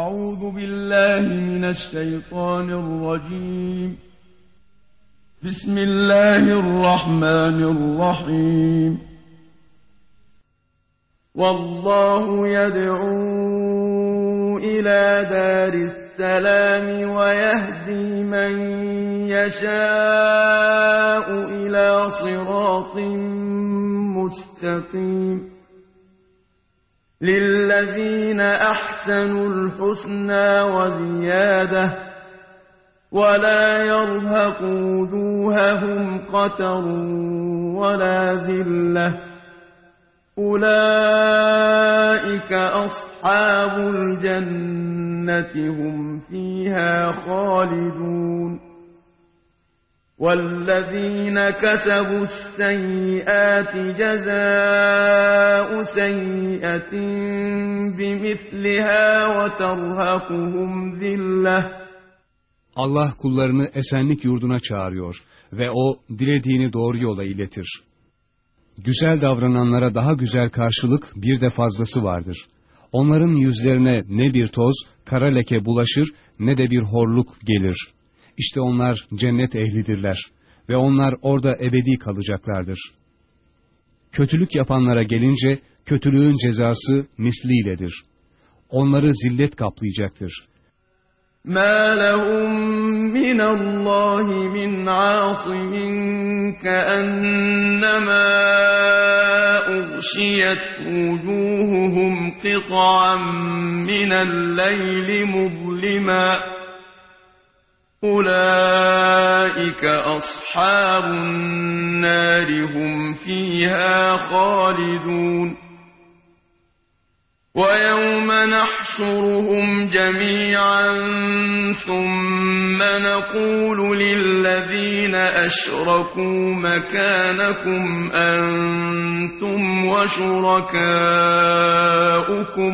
أعوذ بالله من الشيطان الرجيم. بسم الله الرحمن الرحيم. والله يدعو إلى دار السلام ويهدي من يشاء إلى صراط مستقيم. للذين أحسنوا الحسنى وزيادة ولا يرهق وجوههم قتر ولا ذلة أولئك أصحاب الجنة هم فيها خالدون. والذين كسبوا السيئات جزاء سيئة بمثلها وترهقهم ذلة. Allah kullarını esenlik yurduna çağırıyor ve o dilediğini doğru yola iletir. Güzel davrananlara daha güzel karşılık bir de fazlası vardır. Onların yüzlerine ne bir toz, kara leke bulaşır ne de bir horluk gelir. İşte onlar cennet ehlidirler ve onlar orada ebedi kalacaklardır. Kötülük yapanlara gelince kötülüğün cezası misliyledir. Onları zillet kaplayacaktır. مَا لَهُم مِّنَ اللّٰهِ مِنْ عَاصِمٍ كَأَنَّمَا أُغْشِيَتْ وُجُوهُهُمْ قِطَعًا مِّنَ اللَّيْلِ مُظْلِمًا أُولَٰئِكَ أَصْحَابُ النَّارِ هُمْ فِيهَا خَالِدُونَ. وَيَوْمَ نَحْشُرُهُمْ جَمِيعًا ثُمَّ نَقُولُ لِلَّذِينَ أَشْرَكُوا مَكَانَكُمْ أَنتُمْ وَشُرَكَاؤُكُمْ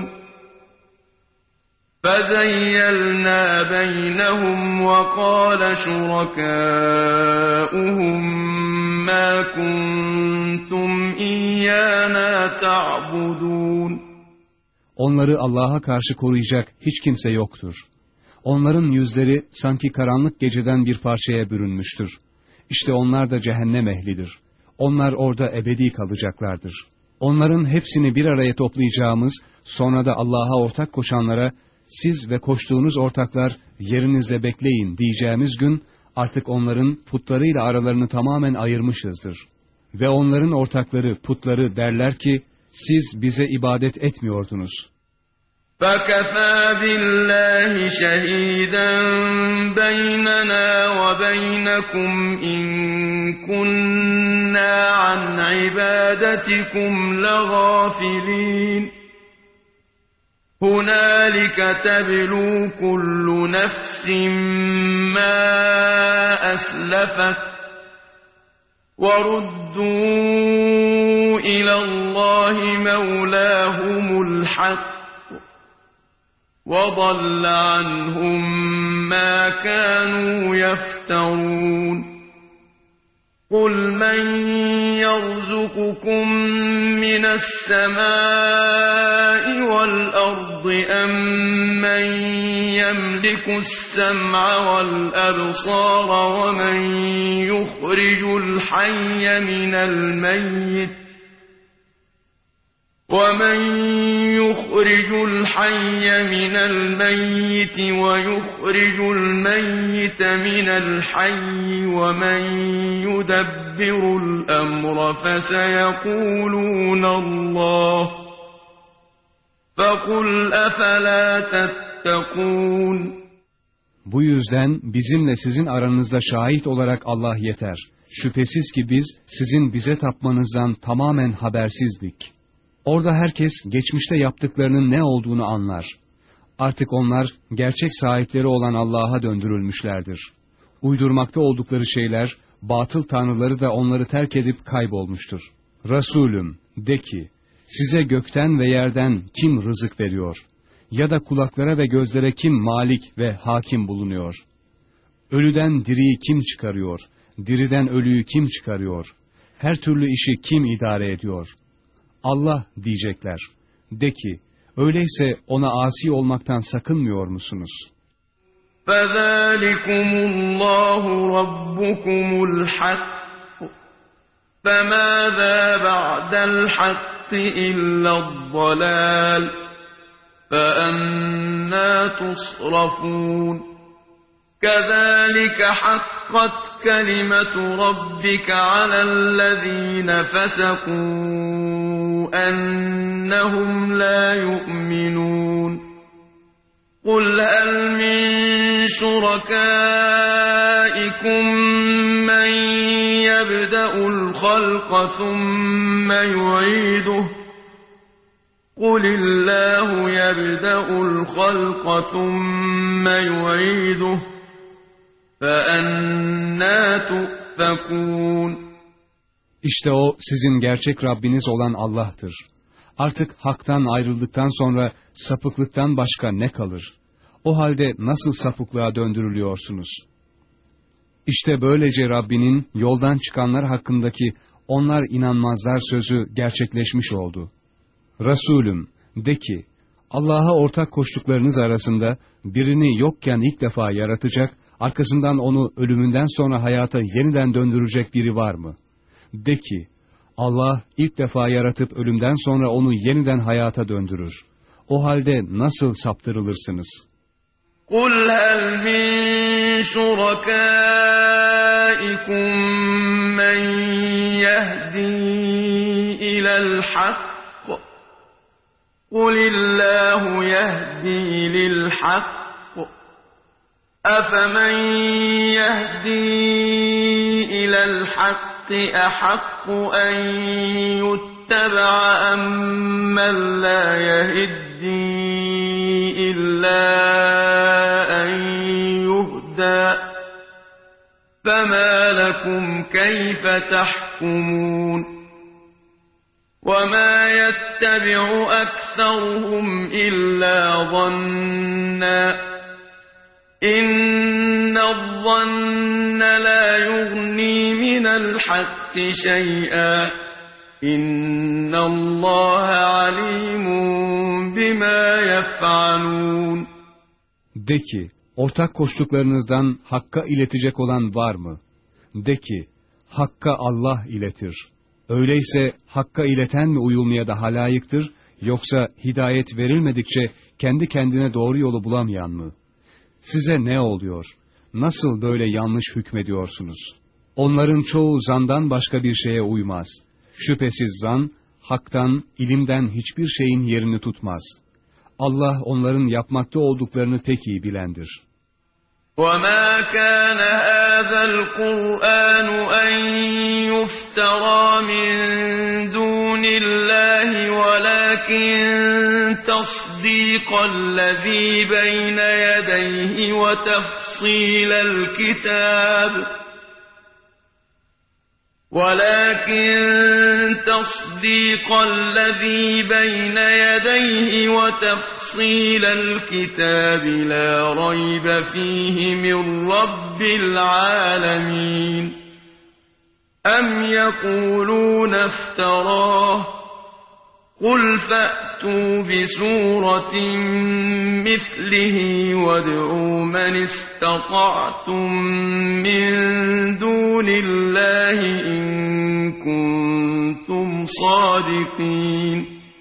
فَزَيَّلْنَا بَيْنَهُمْ وَقَالَ شُرَكَاؤُهُم مَّا كُنتُمْ إِيَّانَا تَعْبُدُونَ. Onları Allah'a karşı koruyacak hiç kimse yoktur. Onların yüzleri sanki karanlık geceden bir parçaya bürünmüştür. İşte onlar da cehennem ehlidir. Onlar orada ebedi kalacaklardır. Onların hepsini bir araya toplayacağımız, sonra da Allah'a ortak koşanlara, siz ve koştuğunuz ortaklar yerinizde bekleyin diyeceğimiz gün, artık onların putlarıyla aralarını tamamen ayırmışızdır. Ve onların ortakları, putları derler ki, siz bize ibadet etmiyordunuz. فَكَفَى بِاللّٰهِ شَهِيدًا بَيْنَنَا وَبَيْنَكُمْ إِن كُنَّا عَنْ عِبَادَتِكُمْ لَغَافِلِينَ. هُنَالِكَ تَبْلُو كُلُّ نَفْسٍ مَّا أَسْلَفَتْ وَرُدُّوا إِلَى اللَّهِ مَوْلَاهُمُ الْحَقِّ وَضَلَّ عَنْهُم مَّا كَانُوا يَفْتَرُونَ. قُلْ مَن يَرْزُقُكُم مِّنَ السَّمَاءِ وَالْأَرْضِ أَمَّن يَمْلِكُ السَّمْعَ وَالْأَبْصَارَ وَمَن يُخْرِجُ الْحَيَّ مِنَ الْمَيِّتِ وَيُخْرِجُ الْمَيِّتَ مِنَ الْحَيِّ وَمَن يُدَبِّرُ الْأَمْرَ فَسَيَقُولُونَ اللَّهُ فَقُلْ أَفَلَا تَتَّقُونَ. Bu yüzden bizimle sizin aranızda şahit olarak Allah yeter. Şüphesiz ki biz sizin bize tapmanızdan tamamen habersizdik. Orada herkes geçmişte yaptıklarının ne olduğunu anlar. Artık onlar gerçek sahipleri olan Allah'a döndürülmüşlerdir. Uydurmakta oldukları şeyler, batıl tanrıları da onları terk edip kaybolmuştur. Resulüm, de ki, size gökten ve yerden kim rızık veriyor? Ya da kulaklara ve gözlere kim malik ve hakim bulunuyor? Ölüden diriyi kim çıkarıyor? Diriden ölüyü kim çıkarıyor? Her türlü işi kim idare ediyor? Allah diyecekler. De ki, Öyleyse ona asi olmaktan sakınmıyor musunuz? فَذَٰلِكُمُ اللّٰهُ رَبُّكُمُ الْحَقُّ فَمَاذَا بَعْدَ الْحَقِّ إِلَّا الضَّلَالُ فَأَنَّىٰ تُصْرَفُونَ كَذَٰلِكَ حَقَّتْ كَلِمَةُ رَبِّكَ عَلَى الَّذِينَ فَسَقُوا أَنَّهُمْ لَا يُؤْمِنُونَ قُلْ هَلْ مِن شُرَكَائِكُم مَّن يَبْدَأُ الْخَلْقَ ثُمَّ يُعِيدُهُ قُلِ اللَّهُ يَبْدَأُ الْخَلْقَ ثُمَّ يُعِيدُهُ فَأَنَّىٰ تُؤْفَكُونَ İşte o sizin gerçek Rabbiniz olan Allah'tır. Artık haktan ayrıldıktan sonra sapıklıktan başka ne kalır? O halde nasıl sapıklığa döndürülüyorsunuz? İşte böylece Rabbinin yoldan çıkanlar hakkındaki onlar inanmazlar sözü gerçekleşmiş oldu. Resulüm, de ki, Allah'a ortak koştuklarınız arasında birini yokken ilk defa yaratacak, arkasından onu ölümünden sonra hayata yeniden döndürecek biri var mı? De ki, Allah ilk defa yaratıp ölümden sonra onu yeniden hayata döndürür. O halde nasıl saptırılırsınız? قُلْ هَلْ مِن شُرَكَائِكُم مَّن يَهْدِي إِلَى الْحَقِّ قُلِ اللَّهُ يَهْدِي لِلْحَقِّ أَفَمَن يَهْدِي إِلَى الْحَقِّ أَحَقُّ أَن يُتَّبَعَ أَمَّن لَّا يَهِدِّي إِلَّا أَن يُهْدَىٰ فَمَا لَكُمْ كَيْفَ تَحْكُمُونَ وَمَا يَتَّبِعُ أَكْثَرُهُمْ إِلَّا ظَنًّا إِنَّ الظَّنَّ لَا يُغْنِي مِنَ الْحَقِّ شَيْئًا إِنَّ اللَّهَ عَلِيمٌ بِمَا يَفْعَلُونَ De ki, ortak koştuklarınızdan Hakk'a iletecek olan var mı? De ki, Hakk'a Allah iletir. Öyleyse Hakk'a ileten mi uyulmaya daha layıktır, yoksa hidayet verilmedikçe kendi kendine doğru yolu bulamayan mı? Size ne oluyor? Nasıl böyle yanlış hükmediyorsunuz? Onların çoğu zandan başka bir şeye uymaz. Şüphesiz zan, haktan, ilimden hiçbir şeyin yerini tutmaz. Allah onların yapmakta olduklarını pek iyi bilendir. وَمَا كَانَ هَٰذَا الْقُرْآنُ أَن يُفْتَرَىٰ مِن دُونِ اللَّهِ وَلَٰكِن تَصْدِيقَ الَّذِي بَيْنَ يَدَيْهِ وَتَفْصِيلَ الْكِتَابِ لَا رَيْبَ فِيهِ مِن رَّبِّ الْعَالَمِينَ أَمْ يَقُولُونَ افْتَرَاهُ قُلْ فَأْتُوا بِسُورَةٍ مِّثْلِهِ وَادْعُوا مَنِ اسْتَطَعْتُم مِّن دُونِ اللَّهِ إِن كُنتُمْ صَادِقِينَ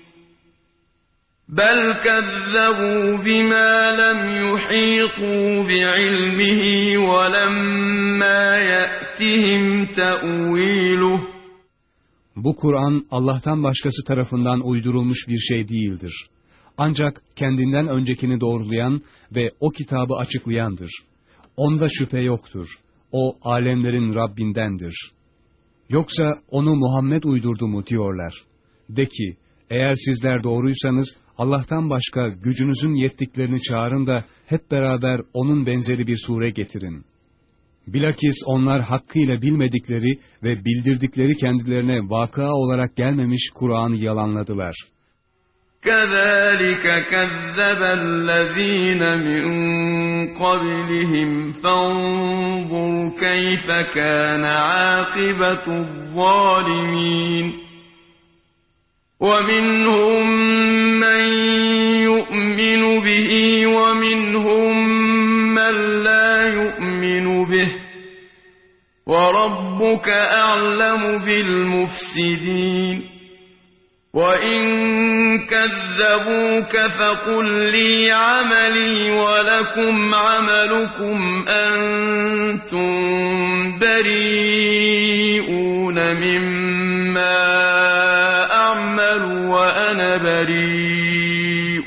بَلْ كَذَّبُوا بِمَا لَمْ يُحِيطُوا بِعِلْمِهِ وَلَمَّا يَأْتِهِمْ تَأْوِيلُهُ Bu Kur'an Allah'tan başkası tarafından uydurulmuş bir şey değildir. Ancak kendinden öncekini doğrulayan ve o kitabı açıklayandır. Onda şüphe yoktur. O alemlerin Rabbindendir. Yoksa onu Muhammed uydurdu mu diyorlar. De ki, eğer sizler doğruysanız Allah'tan başka gücünüzün yettiklerini çağırın da hep beraber onun benzeri bir sure getirin. Bilakis onlar hakkıyla bilmedikleri ve bildirdikleri kendilerine vakıa olarak gelmemiş Kur'an'ı yalanladılar. كَذَٰلِكَ كَذَّبَ الَّذ۪ينَ مِنْ قَبْلِهِمْ فَانظُرْ كَيْفَ كَانَ عَاقِبَةُ الظَّالِمِينَ ومنهم من يؤمن به ومنهم من لا يؤمن به وربك أعلم بالمفسدين وإن كذبوك فقل لي عملي ولكم عملكم أنتم بريئون مما أعمل وأنا بريء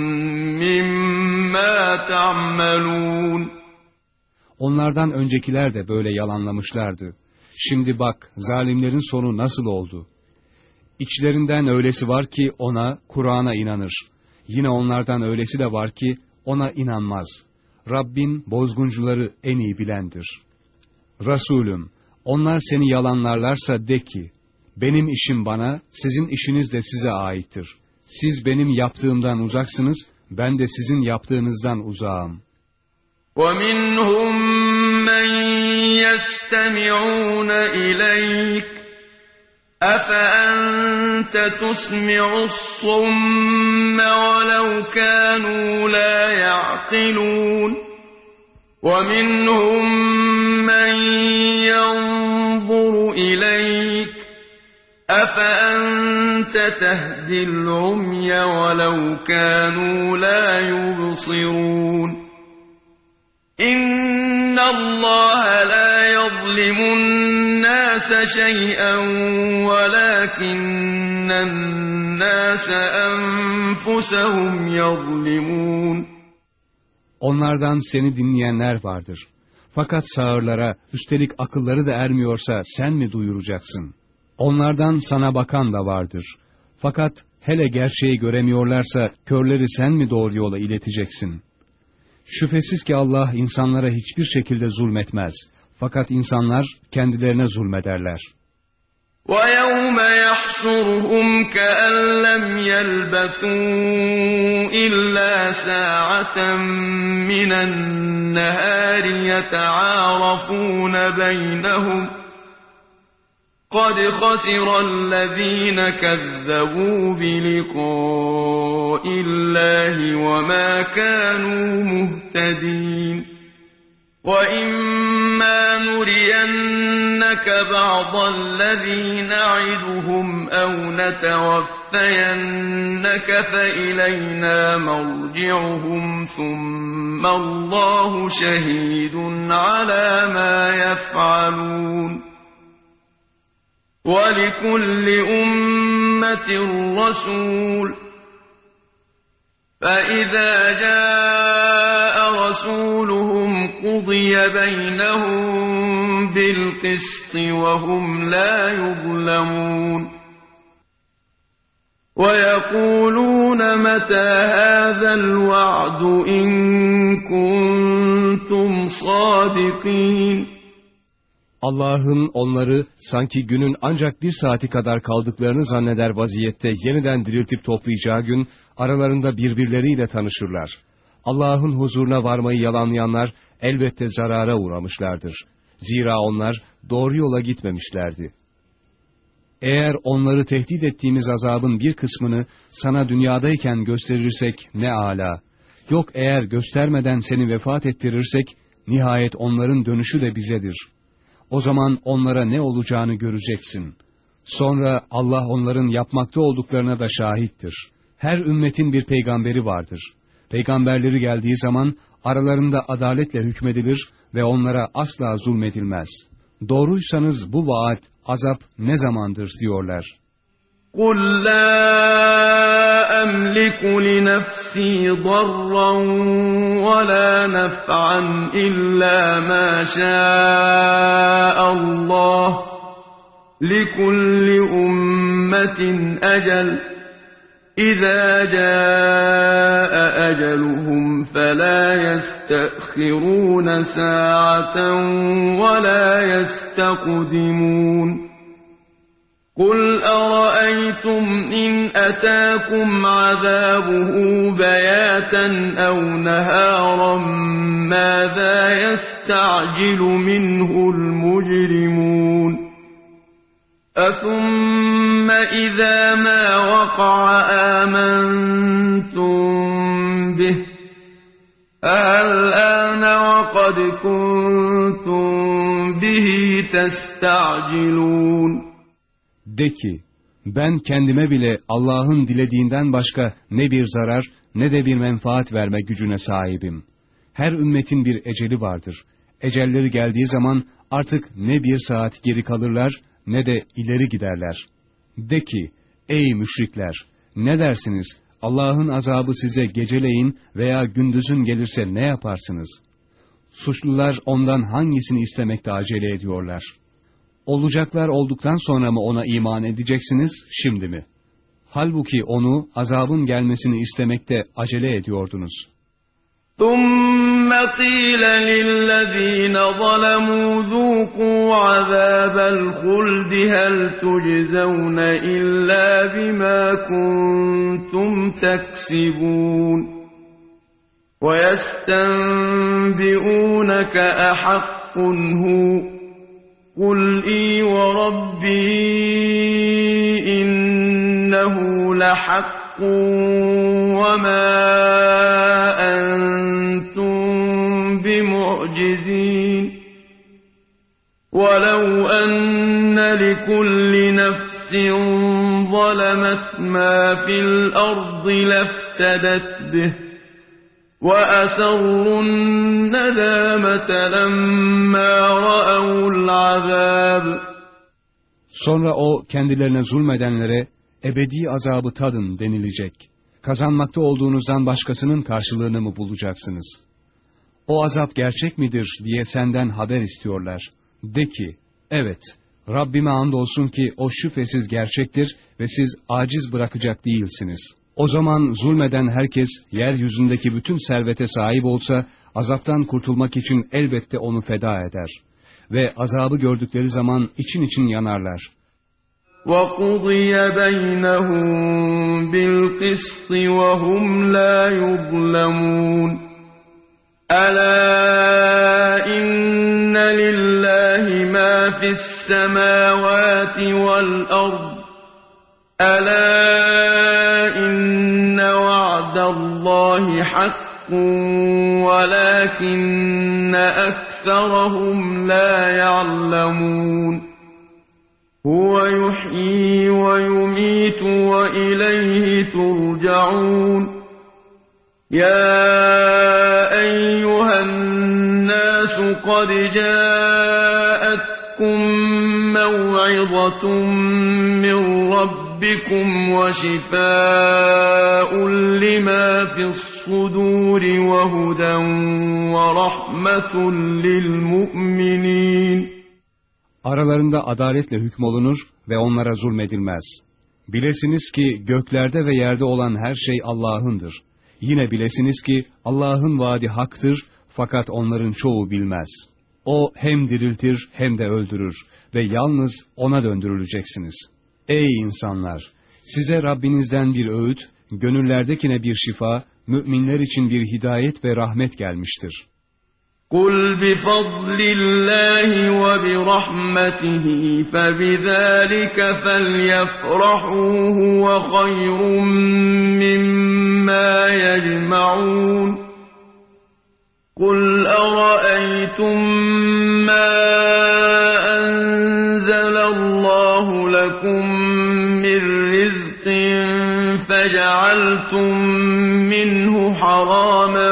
مما تعملون. Onlardan öncekiler de böyle yalanlamışlardı. Şimdi bak, zalimlerin sonu nasıl oldu? İçlerinden öylesi var ki ona, Kur'an'a inanır. Yine onlardan öylesi de var ki ona inanmaz. Rabbin bozguncuları en iyi bilendir. Resulüm, onlar seni yalanlarlarsa de ki, benim işim bana, sizin işiniz de size aittir. Siz benim yaptığımdan uzaksınız, ben de sizin yaptığınızdan uzağım. وَمِنْهُمْ مَنْ يَسْتَمِعُونَ إِلَيْكَ أَفَأَنْتَ تُسْمِعُ الصُّمَّ وَلَوْ كَانُوا لَا يَعْقِلُونَ وَمِنْهُمْ مَنْ يَنْظُرُ إِلَيْكَ أَفَأَنْتَ تَهْدِي الْعُمْيَ وَلَوْ كَانُوا لَا يُبْصِرُونَ إِنَّ اللَّهَ لَا يَظْلِمُ النَّاسَ شَيْئًا وَلَكِنَّ النَّاسَ أَنفُسَهُمْ يَظْلِمُونَ. Onlardan seni dinleyenler vardır. Fakat sağırlara, üstelik akılları da ermiyorsa sen mi duyuracaksın? Onlardan sana bakan da vardır. Fakat hele gerçeği göremiyorlarsa körleri sen mi doğru yola ileteceksin? Şüphesiz ki Allah insanlara hiçbir şekilde zulmetmez. Fakat insanlar kendilerine zulmederler. وَيَوْمَ يَحْشُرُهُمْ كَأَنْ لَمْ يَلْبَثُوا إِلَّا سَاعَةً مِنَ النَّهَارِ يَتَعَارَفُونَ بَيْنَهُمْ قَدْ خَسِرَ الَّذِينَ كَذَّبُوا بِلِقَاءِ اللَّهِ وَمَا كَانُوا مُهْتَدِينَ وَإِمَّا نُرِيَنَّكَ بَعْضَ الَّذِي نَعِدُهُمْ أَوْ نَتَوَفَّيَنَّكَ فَإِلَيْنَا مَرْجِعُهُمْ ثُمَّ اللَّهُ شَهِيدٌ عَلَى مَا يَفْعَلُونَ وَلِكُلِّ أُمَّةٍ رَّسُولٌ فَإِذَا جَاءَ رَسُولُهُمْ قُضِيَ بَيْنَهُم بِالْقِسْطِ وَهُمْ لَا يُظْلَمُونَ وَيَقُولُونَ مَتَى هَذَا الْوَعْدُ إِن كُنتُمْ صَادِقِينَ. Allah'ın onları sanki günün ancak bir saati kadar kaldıklarını zanneder vaziyette yeniden diriltip toplayacağı gün aralarında birbirleriyle tanışırlar. Allah'ın huzuruna varmayı yalanlayanlar elbette zarara uğramışlardır. Zira onlar doğru yola gitmemişlerdi. Eğer onları tehdit ettiğimiz azabın bir kısmını sana dünyadayken gösterirsek ne âlâ. Yok eğer göstermeden seni vefat ettirirsek nihayet onların dönüşü de bizedir. O zaman onlara ne olacağını göreceksin. Sonra Allah onların yapmakta olduklarına da şahittir. Her ümmetin bir peygamberi vardır. Peygamberleri geldiği zaman aralarında adaletle hükmedilir ve onlara asla zulmedilmez. Doğruysanız bu vaat, azap ne zamandır diyorlar. قُلْ لَا أَمْلِكُ لِنَفْسِي ضَرًّا وَلَا نَفْعًا إِلَّا مَا شَاءَ اللَّهُ لِكُلِّ أُمَّةٍ أَجَلٌ إِذَا جَاءَ أَجَلُهُمْ فَلَا يَسْتَأْخِرُونَ سَاعَةً وَلَا يَسْتَقْدِمُونَ قُلْ أَرَأَيْتُمْ إِنْ أَتَاكُمْ عَذَابُهُ بَيَاتًا أَوْ نَهَارًا مَاذَا يَسْتَعْجِلُ مِنْهُ الْمُجْرِمُونَ أَثُمَّ إِذَا مَا وَقَعَ آمَنْتُمْ بِهِ الْآنَ وَقَدْ كُنْتُمْ بِهِ تَسْتَعْجِلُونَ De ki, ben kendime bile Allah'ın dilediğinden başka ne bir zarar ne de bir menfaat verme gücüne sahibim. Her ümmetin bir eceli vardır. Ecelleri geldiği zaman artık ne bir saat geri kalırlar ne de ileri giderler. De ki, ey müşrikler, ne dersiniz? Allah'ın azabı size geceleyin veya gündüzün gelirse ne yaparsınız? Suçlular ondan hangisini istemekte acele ediyorlar? Olacaklar olduktan sonra mı ona iman edeceksiniz, şimdi mi? Halbuki onu, azabın gelmesini istemekte acele ediyordunuz. ثُمَّ قِيلَ لِلَّذ۪ينَ ظَلَمُوا ذُوقُوا عَذَابَ الْخُلْدِ هَلْ تُجْزَوْنَ إِلَّا بِمَا كُنْتُمْ تَكْسِبُونَ وَيَسْتَنْبِئُونَكَ أَحَقٌّ هُوَ قُلْ إِي وَرَبِّي إِنَّهُ لَحَقٌّ وَمَا أَنْتُمْ بِمُعْجِزِينَ وَلَوْ أَنَّ لِكُلِّ نَفْسٍ ظَلَمَتْ مَا فِي الْأَرْضِ لَافْتَدَتْ بِهِ وَأَسَرُّوا النَّدَامَةَ لَمَّا رَأَوُا الْعَذَابَ Sonra o kendilerine zulmedenlere ebedi azabı tadın denilecek. Kazanmakta olduğunuzdan başkasının karşılığını mı bulacaksınız? O azap gerçek midir diye senden haber istiyorlar. De ki, evet, Rabbime andolsun ki o şüphesiz gerçektir ve siz aciz bırakacak değilsiniz. O zaman zulmeden herkes yeryüzündeki bütün servete sahip olsa azaptan kurtulmak için elbette onu feda eder. Ve azabı gördükleri zaman için için yanarlar. وَقُضِيَ بَيْنَهُم بِالْقِسْطِ وَهُمْ لَا يُظْلَمُونَ أَلَا إِنَّ لِلَّهِ مَا فِي السَّمَاوَاتِ وَالْأَرْضِ أَلَا إِنَّ وَعْدَ اللَّهِ حَقٌّ وَلَكِنَّ أَكْثَرَهُمْ لَا يَعْلَمُونَ هُوَ يُحْيِي وَيُمِيتُ وَإِلَيْهِ تُرْجَعُونَ يَا أَيُّهَا النَّاسُ قَدْ جَاءَتْكُمْ مَوْعِظَةٌ مِّن رَّبِّكُمْ وَشِفَاءٌ لِّمَا فِي الصُّدُورِ وَهُدًى وَرَحْمَةٌ لِّلْمُؤْمِنِينَ Aralarında adaletle hükmolunur ve onlara zulmedilmez. Bilesiniz ki göklerde ve yerde olan her şey Allah'ındır. Yine bilesiniz ki Allah'ın vaadi haktır fakat onların çoğu bilmez. O hem diriltir hem de öldürür ve yalnız O'na döndürüleceksiniz. Ey insanlar! Size Rabbinizden bir öğüt, gönüllerdekine bir şifa, müminler için bir hidayet ve rahmet gelmiştir. قُلْ بِفَضْلِ اللّٰهِ وَبِرَحْمَتِهِ فَبِذَٰلِكَ فَلْيَفْرَحُوا هُوَ خَيْرٌ مِّمَّا يَجْمَعُونَ قُلْ أَرَأَيْتُم مَّا أَنزَلَ اللَّهُ لَكُم مِّن رِّزْقٍ فَجَعَلْتُم مِّنْهُ حَرَامًا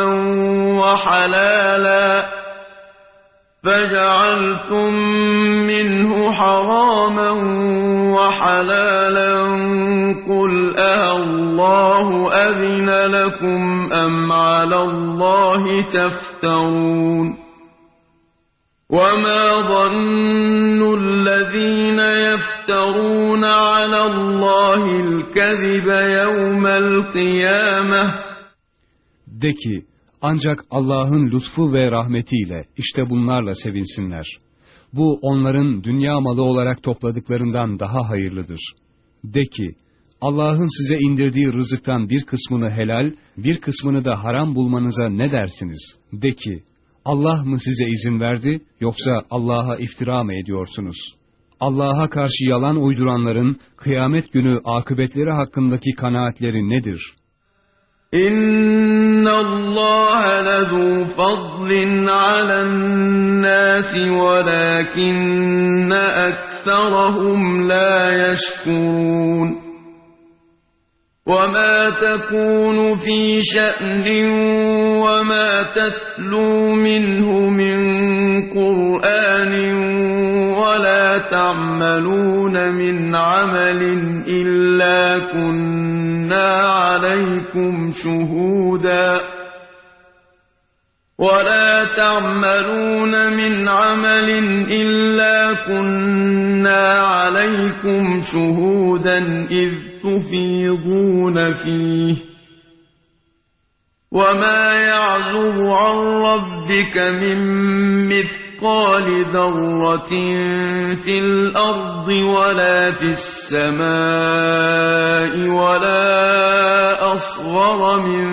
وحلالا قل الله أذن لكم أم على الله تفترون وما ظن الذين يفترون على الله الكذب يوم القيامة De ki, ancak Allah'ın lütfu ve rahmetiyle işte bunlarla sevinsinler. Bu onların dünya malı olarak topladıklarından daha hayırlıdır. De ki, Allah'ın size indirdiği rızıktan bir kısmını helal, bir kısmını da haram bulmanıza ne dersiniz? De ki, Allah mı size izin verdi, yoksa Allah'a iftira mı ediyorsunuz? Allah'a karşı yalan uyduranların kıyamet günü akıbetleri hakkındaki kanaatleri nedir? İnnallâhe lezû fadlin alennâsi velâkinne ekserahum lâ yeşkurûn. وَمَا تَكُونُ فِي شَأْنٍ وَمَا تَتْلُو مِنْهُ مِنْ قُرْآنٍ وَلَا تَعْمَلُونَ مِنْ عَمَلٍ إِلَّا كُنَّا عَلَيْكُمْ شُهُودًا إِذْ تُفِيضُونَ فِيهِ وَمَا يَعْزُبُ عَنْ رَبِّكَ مِنْ مِثْقَالِ ذَرَّةٍ فِي الْأَرْضِ وَلَا فِي السَّمَاءِ وَلَا أَصْغَرَ مِنْ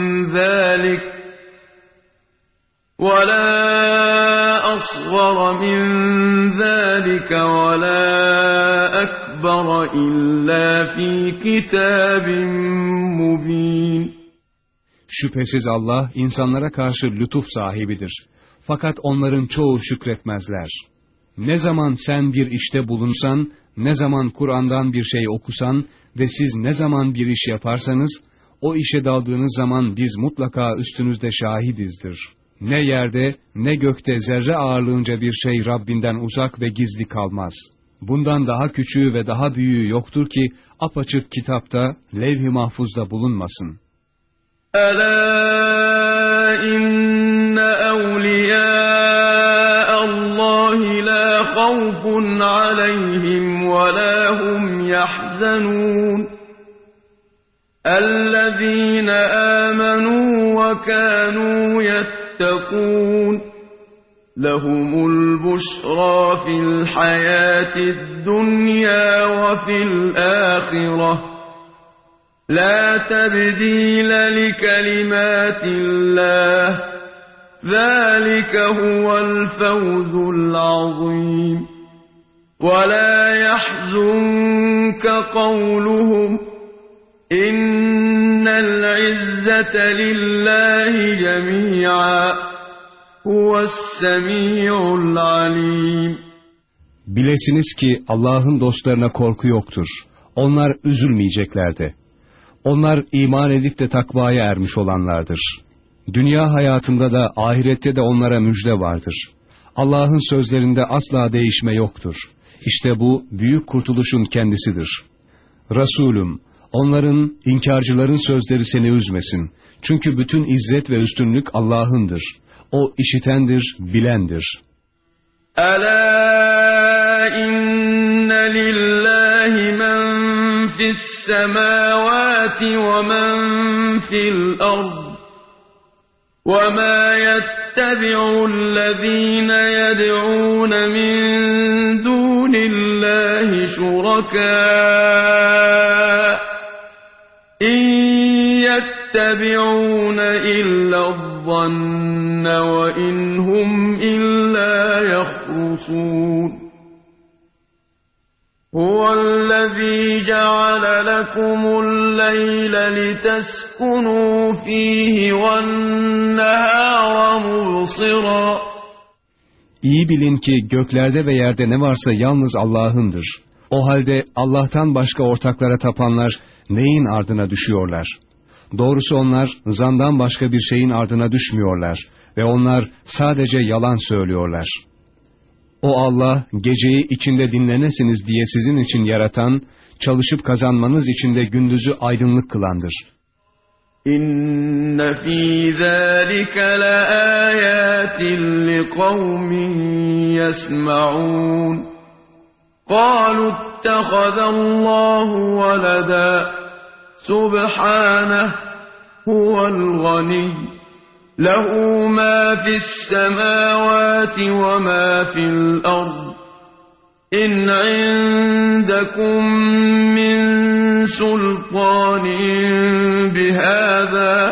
ذَلِكَ وَلَا أَكْبَرَ إِلَّا فِي كِتَابٍ مُبِينٍ. Şüphesiz Allah insanlara karşı lütuf sahibidir. Fakat onların çoğu şükretmezler. Ne zaman sen bir işte bulunsan, ne zaman Kur'an'dan bir şey okusan ve siz ne zaman bir iş yaparsanız, o işe daldığınız zaman biz mutlaka üstünüzde şahidizdir. Ne yerde ne gökte zerre ağırlığınca bir şey Rabbinden uzak ve gizli kalmaz. Bundan daha küçüğü ve daha büyüğü yoktur ki apaçık kitapta, levh-i mahfuzda bulunmasın. Ela inne evliyâ'allâhi lâ havfun aleyhim ve lâ hum yahzanûn. Ellezîne âmenû ve kânû يتقون لهم البشرى في الحياة الدنيا وفي الآخرة لا تبديل لكلمات الله ذلك هو الفوز العظيم ولا يحزنك قولهم İnnel izzete lillahi cemî'â huves-semî'ul alîm. Bilesiniz ki Allah'ın dostlarına korku yoktur. Onlar üzülmeyecekler de. Onlar iman edip de takvaya ermiş olanlardır. Dünya hayatında da ahirette de onlara müjde vardır. Allah'ın sözlerinde asla değişme yoktur. İşte bu büyük kurtuluşun kendisidir. Resulüm, onların, inkarcıların sözleri seni üzmesin. Çünkü bütün izzet ve üstünlük Allah'ındır. O işitendir, bilendir. Alâ inne lillahi men fissemâvâti ve men fil ard. وَمَا يَتَّبِعُ الَّذ۪ينَ يَدْعُونَ مِنْ دُونِ اللّٰهِ شُرَكَاءَ اِنْ يَتَّبِعُونَ إِلَّا الظَّنَّ وَاِنْ هُمْ إِلَّا يَخْرُصُونَ هُوَ الَّذ۪ي جَعَلَ لَكُمُ اللَّيْلَ لِتَسْكُنُوا ف۪يهِ وَالنَّهَارَ مُبْصِرًا. İyi bilin ki göklerde ve yerde ne varsa yalnız Allah'ındır. O halde Allah'tan başka ortaklara tapanlar neyin ardına düşüyorlar? Doğrusu onlar zandan başka bir şeyin ardına düşmüyorlar ve onlar sadece yalan söylüyorlar. O Allah, geceyi içinde dinlenesiniz diye sizin için yaratan, çalışıp kazanmanız için de gündüzü aydınlık kılandır. İnne fî zâlike leâyâtin liqavmin yesma'ûn. Kâlu ittehazallâhu veleda. Subhânehu huvel ganiy. لَهُ مَا فِي السَّمَاوَاتِ وَمَا فِي الْأَرْضِ إِنْ عِنْدَكُمْ مِنْ سُلْطَانٍ بِهَذَا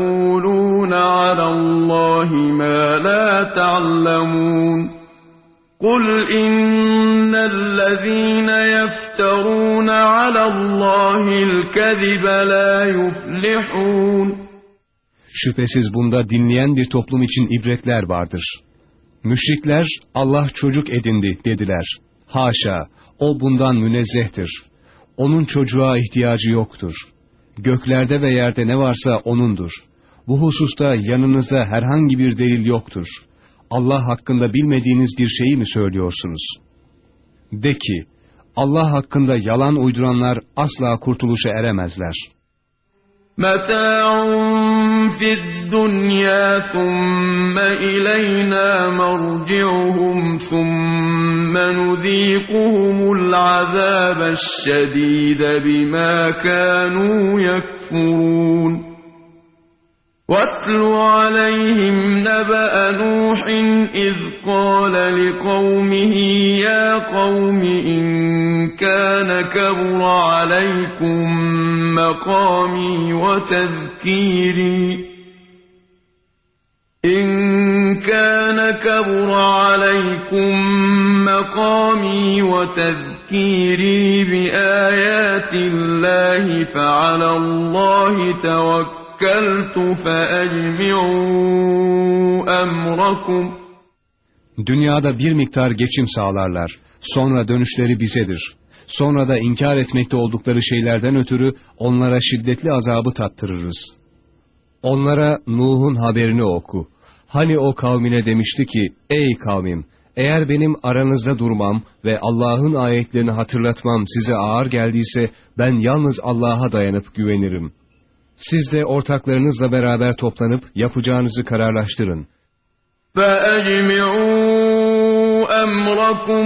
أَتَقُولُونَ عَلَى اللّٰهِ مَا لَا تَعْلَمُونَ قُلْ إِنَّ الَّذِينَ يَفْتَرُونَ عَلَى اللّٰهِ الْكَذِبَ لَا يُفْلِحُونَ. Şüphesiz bunda dinleyen bir toplum için ibretler vardır. Müşrikler Allah çocuk edindi dediler. Haşa, o bundan münezzehtir. Onun çocuğa ihtiyacı yoktur. Göklerde ve yerde ne varsa O'nundur. Bu hususta yanınızda herhangi bir delil yoktur. Allah hakkında bilmediğiniz bir şeyi mi söylüyorsunuz? De ki, Allah hakkında yalan uyduranlar asla kurtuluşa eremezler. مَتَاعٌ فِي الدُّنْيَا ثُمَّ إِلَيْنَا مَرْجِعُهُمْ ثُمَّ نُذِيقُهُمُ الْعَذَابَ الشَّدِيدَ بِمَا كَانُوا يَكْفُرُونَ. وَاتْلُ عَلَيْهِمْ نَبَأَ نُوحٍ إِذْ قَالَ لِقَوْمِهِ يَا قَوْمِ إِنْ كَانَ كَبُرَ عَلَيْكُمْ مَقَامِي وَتَذْكِيرِي بِآيَاتِ اللَّهِ فَعَلَى اللَّهِ توكلت فأجمعوا أمركم. Dünyada bir miktar geçim sağlarlar. Sonra dönüşleri bizedir. Sonra da inkar etmekte oldukları şeylerden ötürü onlara şiddetli azabı tattırırız. Onlara Nuh'un haberini oku. Hani o kavmine demişti ki, ey kavmim, eğer benim aranızda durmam ve Allah'ın ayetlerini hatırlatmam size ağır geldiyse, ben yalnız Allah'a dayanıp güvenirim. Siz de ortaklarınızla beraber toplanıp yapacağınızı kararlaştırın. فَأَجْمِعُوا أَمْرَكُمْ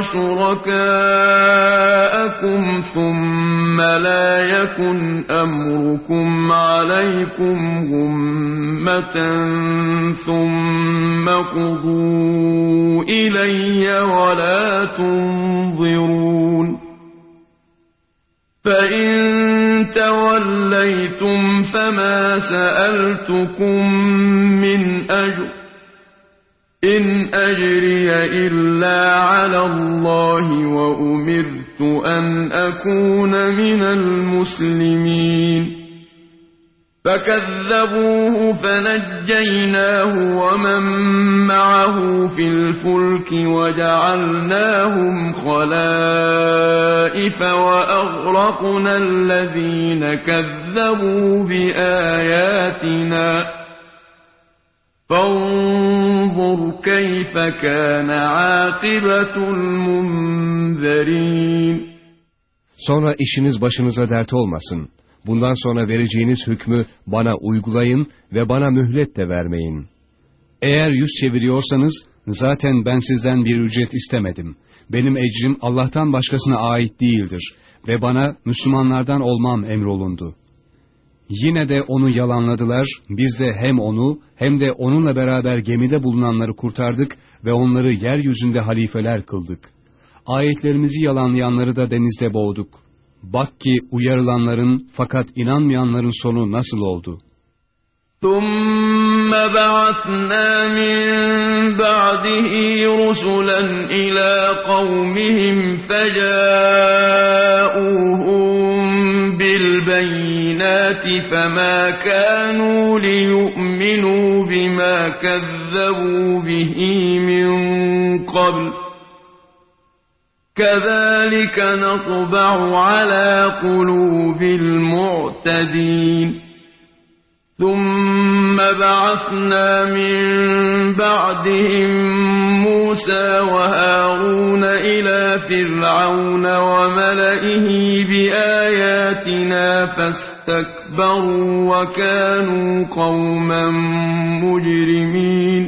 وَشُرَكَاءَكُمْ ثُمَّ لَا يَكُنْ أَمْرُكُمْ عَلَيْكُمْ غُمَّةً ثُمَّ قُضُوا إِلَيَّ وَلَا تُنظِرُونَ. فَإِن تَوَلَّيْتُمْ فَمَا سَأَلْتُكُم مِّنْ أَجْرٍ إِنْ أَجْرِيَ إِلَّا عَلَى اللَّهِ وَأُمِرْتُ أَنْ أَكُونَ مِنَ الْمُسْلِمِينَ. فَكَذَّبُوهُ فَنَجَّيْنَاهُ وَمَن مَّعَهُ فِي الْفُلْكِ وَجَعَلْنَاهُمْ خَلَائِفَ وَأَغْرَقْنَا الَّذِينَ كَذَّبُوا بِآيَاتِنَا فَانظُرْ كَيْفَ كَانَ عَاقِبَةُ الْمُنذَرِينَ. Sonra işiniz başınıza dert olmasın. Bundan sonra vereceğiniz hükmü bana uygulayın ve bana mühlet de vermeyin. Eğer yüz çeviriyorsanız, zaten ben sizden bir ücret istemedim. Benim ecrim Allah'tan başkasına ait değildir ve bana Müslümanlardan olmam emrolundu. Yine de onu yalanladılar, biz de hem onu hem de onunla beraber gemide bulunanları kurtardık ve onları yeryüzünde halifeler kıldık. Ayetlerimizi yalanlayanları da denizde boğduk. Bak ki uyarılanların fakat inanmayanların sonu nasıl oldu? ثُمَّ بَعَثْنَا مِن بَعْدِهِ رُسُلًا إِلَى قَوْمِهِمْ فَجَاءُوهُم بِالْبَيِّنَاتِ فَمَا كَانُوا لِيُؤْمِنُوا بِمَا كَذَّبُوا بِهِ مِن قَبْلُ كَذَلِكَ نَطْبَعُ عَلَى قُلُوبِ الْمُعْتَدِينَ. ثُمَّ بَعَثْنَا مِن بَعْدِهِم مُّوسَىٰ وَهَارُونَ إِلَىٰ فِرْعَوْنَ وَمَلَئِهِ بِآيَاتِنَا فَاسْتَكْبَرُوا وَكَانُوا قَوْمًا مُّجْرِمِينَ.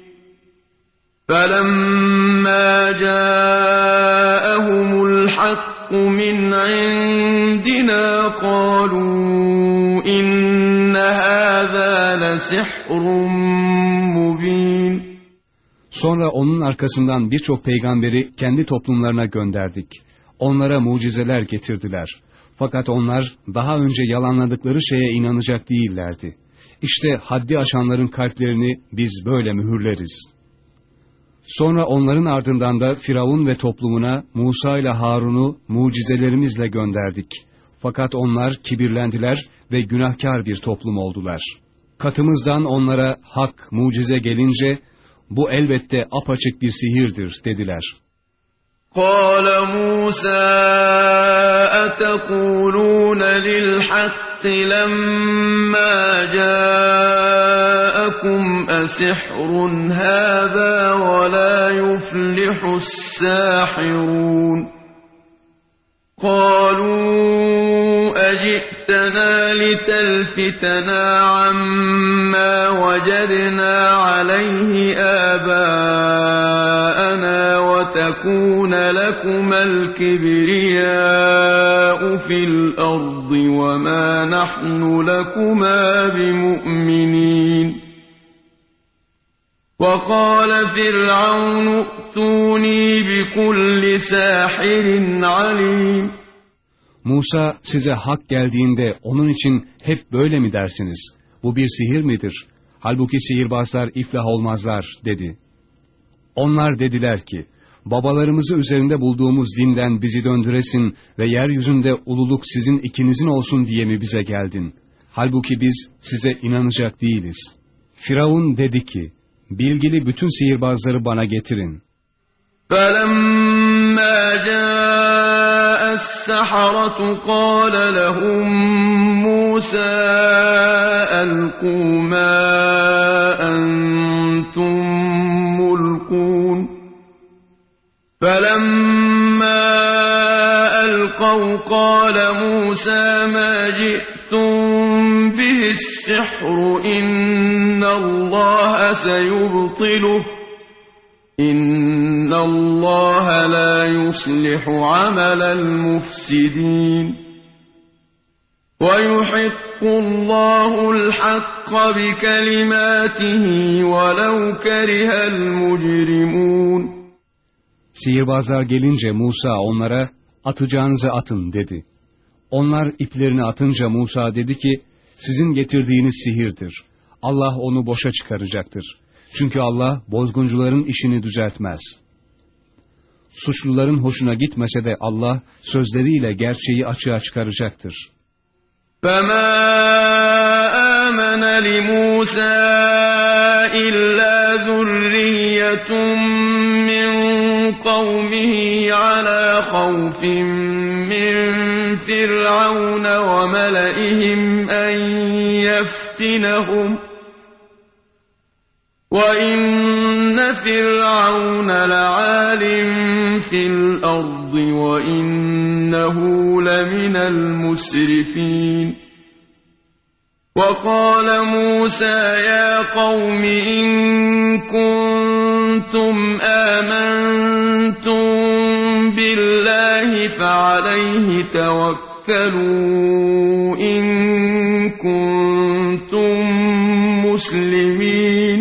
فَلَمَّا جَاءَهُمُ الْحَقُّ مِنْ عِندِنَا قَالُوا إِنَّ هَٰذَا لَسِحْرٌ مُّبِينٌ. Sonra onun arkasından birçok peygamberi kendi toplumlarına gönderdik. Onlara mucizeler getirdiler. Fakat onlar daha önce yalanladıkları şeye inanacak değillerdi. İşte haddi aşanların kalplerini biz böyle mühürleriz. Sonra onların ardından da Firavun ve toplumuna Musa ile Harun'u mucizelerimizle gönderdik. Fakat onlar kibirlendiler ve günahkar bir toplum oldular. Katımızdan onlara hak, mucize gelince, bu elbette apaçık bir sihirdir dediler. قال موسى أتقولون للحق لما جاءكم أسحر هذا ولا يفلح الساحرون قالوا أجئتنا لتلفتنا عما وجدنا عليه آباءنا وتكون لكما الكبرياء في الأرض وما نحن لكما بمؤمنين وقال فرعون ائتوني بكل ساحر عليم Musa size hak geldiğinde onun için hep böyle mi dersiniz? Bu bir sihir midir? Halbuki sihirbazlar iflah olmazlar dedi. Onlar dediler ki, babalarımızı üzerinde bulduğumuz dinden bizi döndüresin ve yeryüzünde ululuk sizin ikinizin olsun diye mi bize geldin? Halbuki biz size inanacak değiliz. Firavun dedi ki, bilgili bütün sihirbazları bana getirin. فَلَمَّا جَاءَ السَّحَرَةُ قَالَ لَهُم مُّوسَى أَلْقُوا مَا أَنتُم مُّلْقُونَ فَلَمَّا أَلْقَوْا قَالَ مُوسَى مَا جِئْتُم بِهِ السِّحْرُ إِنَّ اللَّهَ سَيُبْطِلُهُ إِنَّ اللَّهَ لَا يُصْلِحُ عَمَلَ الْمُفْسِدِينَ وَيُحِقُّ اللَّهُ الْحَقَّ بِكَلِمَاتِهِ وَلَوْ كَرِهَ الْمُجْرِمُونَ Sihirbazlar gelince Musa onlara, atacağınızı atın dedi. Onlar iplerini atınca Musa dedi ki, sizin getirdiğiniz sihirdir. Allah onu boşa çıkaracaktır. Çünkü Allah bozguncuların işini düzeltmez. Suçluların hoşuna gitmese de Allah sözleriyle gerçeği açığa çıkaracaktır. فَمَا آمَنَ لِمُوسَى إِلَّا ذُرِّيَّةٌ مِّن قَوْمِهِ عَلَى خَوْفٍ مِّن فِرْعَوْنَ وَمَلَئِهِمْ أَن يَفْتِنَهُمْ وَإِنَّ فِرْعَوْنَ لَعَالٍ فِي الْأَرْضِ وَإِنَّهُ لَمِنَ الْمُسْرِفِينَ وَقَالَ مُوسَى يَا قَوْمِ إِن كُنتُمْ آمَنتُم بِاللَّهِ فَعَلَيْهِ تَوَكَّلُوا إِن كُنتُم مُّسْلِمِينَ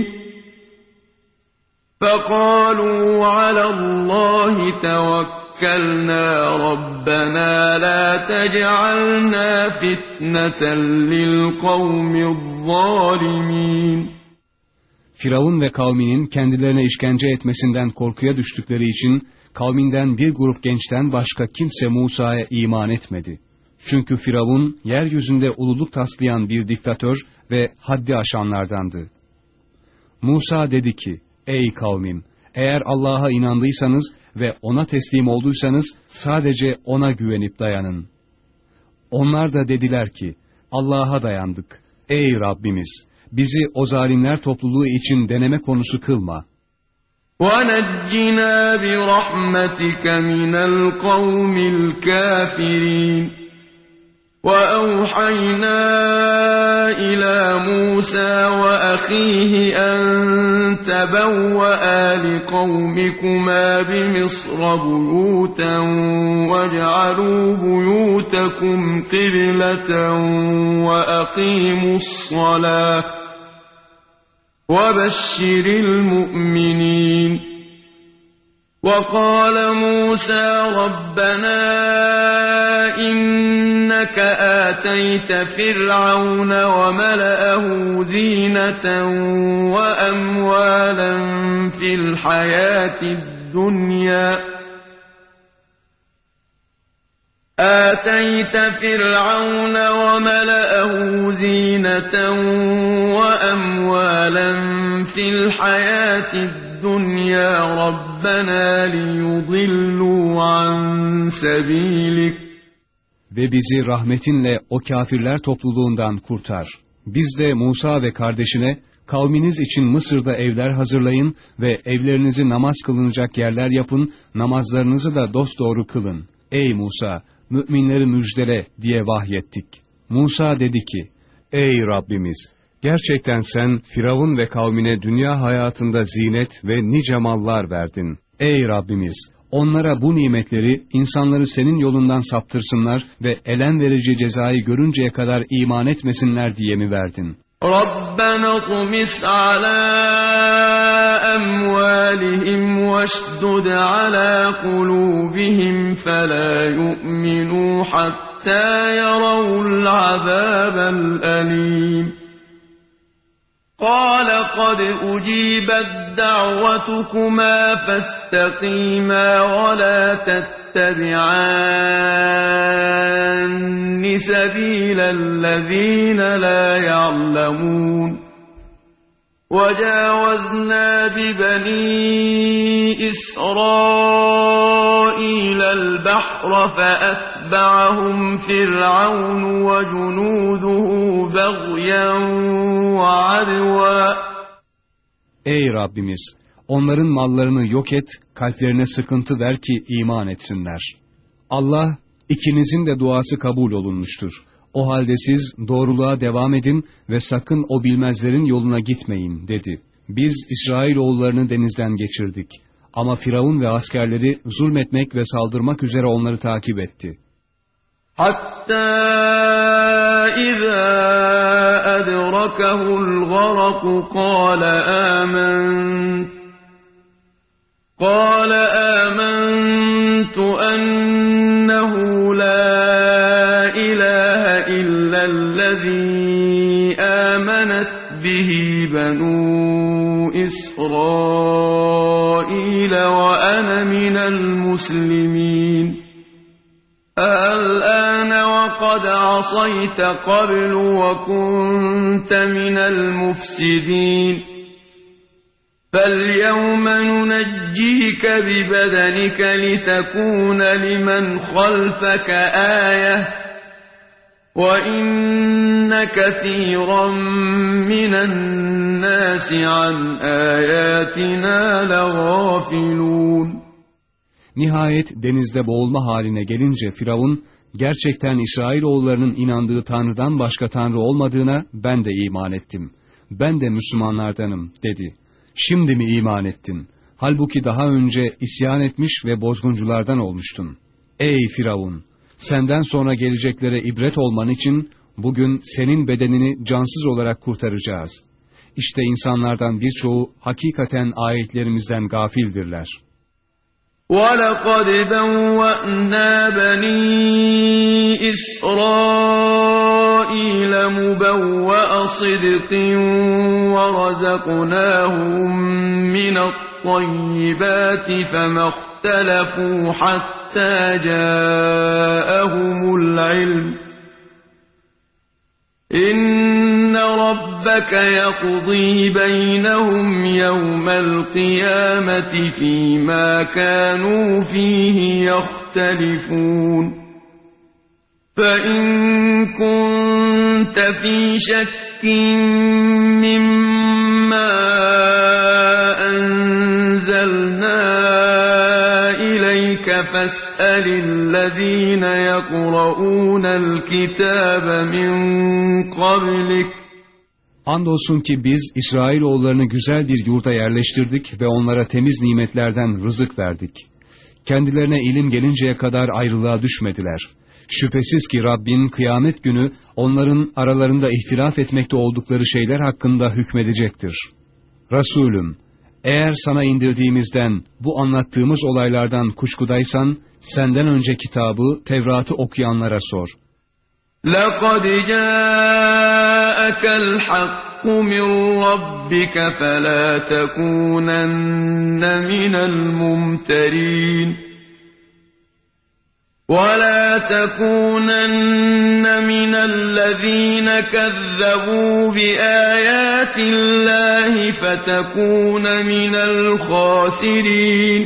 فَقَالُوا عَلَى اللَّهِ تَوَكَّلْنَا رَبَّنَا لَا تَجْعَلْنَا فِتْنَةً لِلْقَوْمِ الظَّالِمِينَ Firavun ve kavminin kendilerine işkence etmesinden korkuya düştükleri için kavminden bir grup gençten başka kimse Musa'ya iman etmedi. Çünkü Firavun yeryüzünde ululuk taslayan bir diktatör ve haddi aşanlardandı. Musa dedi ki, ey kavmim, eğer Allah'a inandıysanız ve ona teslim olduysanız sadece ona güvenip dayanın. Onlar da dediler ki, Allah'a dayandık. Ey Rabbimiz, bizi o zalimler topluluğu için deneme konusu kılma. وَنَجِّنَا بِرَحْمَتِكَ مِنَ الْقَوْمِ الْكَافِرِينَ وَأَوْحَيْنَا إِلَى مُوسَى وَأَخِيهِ أَن تَبَوَّآ لِقَوْمِكُمَا بِمِصْرَ بُيُوتًا وَاجْعَلُوا بُيُوتَكُمْ قِبْلَةً وَأَقِيمُوا الصَّلَاةَ وَبَشِّرِ الْمُؤْمِنِينَ وقال موسى ربنا إنك آتيت فرعون وملأه زينة وأموالا في الحياة الدنيا ربنا ليضلوا عن سبيلك Ve bizi rahmetinle o kafirler topluluğundan kurtar. Biz de Musa ve kardeşine, kavminiz için Mısır'da evler hazırlayın ve evlerinizi namaz kılınacak yerler yapın, namazlarınızı da dosdoğru kılın. Ey Musa, müminleri müjdele diye vahyettik. Musa dedi ki, ey Rabbimiz, gerçekten sen Firavun ve kavmine dünya hayatında zinet ve nice mallar verdin. Ey Rabbimiz, onlara bu nimetleri, insanları senin yolundan saptırsınlar ve elem verici cezayı görünceye kadar iman etmesinler diye mi verdin? رَبَّنَا اطْمِسْ عَلَى أَمْوَالِهِمْ وَاشْدُدْ عَلَى قُلُوبِهِمْ فَلَا يُؤْمِنُوا حَتَّى يَرَوْا الْعَذَابَ الْأَلِيمَ قَالَ قَدْ أُجِيبَتْ دَعْوَتُكُمَا فَاسْتَقِيمَا وَلَا تَتَّبِعَانِّ سَبِيلَ الَّذِينَ لَا يَعْلَمُونَ وَجَاوَزْنَا بِبَنِي إِسْرَائِيلَ الْبَحْرَ فَأَتْبَعَهُمْ فِرْعَوْنُ وَجُنُودُهُ بَغْيًا وَعَدْوًا Ey Rabbimiz! Onların mallarını yok et, kalplerine sıkıntı ver ki iman etsinler. Allah, ikinizin de duası kabul olunmuştur. O halde siz doğruluğa devam edin ve sakın o bilmezlerin yoluna gitmeyin, dedi. Biz İsrailoğullarını denizden geçirdik. Ama Firavun ve askerleri zulmetmek ve saldırmak üzere onları takip etti. Hatta izâ edrakahul garaku qâle âmentu ennehu la ilahe illellezî âmenet bihi benû İsraîl ve ene minel muslimîn. الآن وقد عصيت قبل وكنت من المفسدين فاليوم ننجيك ببدنك لتكون لمن خلفك آية وإن كثيرا من الناس عن آياتنا لغافلون. Nihayet denizde boğulma haline gelince Firavun, gerçekten İsrailoğullarının inandığı Tanrı'dan başka Tanrı olmadığına ben de iman ettim. Ben de Müslümanlardanım, dedi. Şimdi mi iman ettin? Halbuki daha önce isyan etmiş ve bozgunculardan olmuştun. Ey Firavun! Senden sonra geleceklere ibret olman için bugün senin bedenini cansız olarak kurtaracağız. İşte insanlardan birçoğu hakikaten ayetlerimizden gafildirler. وَلَقَدْ بَوَّأْنَا بَنِي إِسْرَائِيلَ مُبَوَّأَ صِدْقٍ وَرَزَقْنَاهُم مِّنَ الطَّيِّبَاتِ فَمَا اخْتَلَفُوا حَتَّىٰ جَاءَهُمُ الْعِلْمُ إِنَّ رَبَّكَ يَقْضِي بَيْنَهُمْ يَوْمَ الْقِيَامَةِ فِيمَا كَانُوا فِيهِ يَخْتَلِفُونَ فَإِن كُنتَ فِي شَكٍّ مِّمَّا أَنزَلْنَا إِلَيْكَ فَاسْأَلِ الَّذِينَ يَقْرَؤُونَ الْكِتَابَ مِن قَبْلِكَ Andolsun ki biz İsrailoğullarını güzel bir yurda yerleştirdik ve onlara temiz nimetlerden rızık verdik. Kendilerine ilim gelinceye kadar ayrılığa düşmediler. Şüphesiz ki Rabbin kıyamet günü onların aralarında ihtilaf etmekte oldukları şeyler hakkında hükmedecektir. Resulüm, Eğer sana indirdiğimizden, bu anlattığımız olaylardan kuşkudaysan, senden önce kitabı, Tevrat'ı okuyanlara sor. لَقَدْ جَاءَكَ الْحَقُّ مِنْ رَبِّكَ فَلَا تَكُونَنَّ مِنَ الْمُمْتَرِينَ وَلَا تَكُونَنَّ مِنَ الَّذِينَ كَذَّبُوا بِآيَاتِ اللَّهِ فَتَكُونَ مِنَ الْخَاسِرِينَ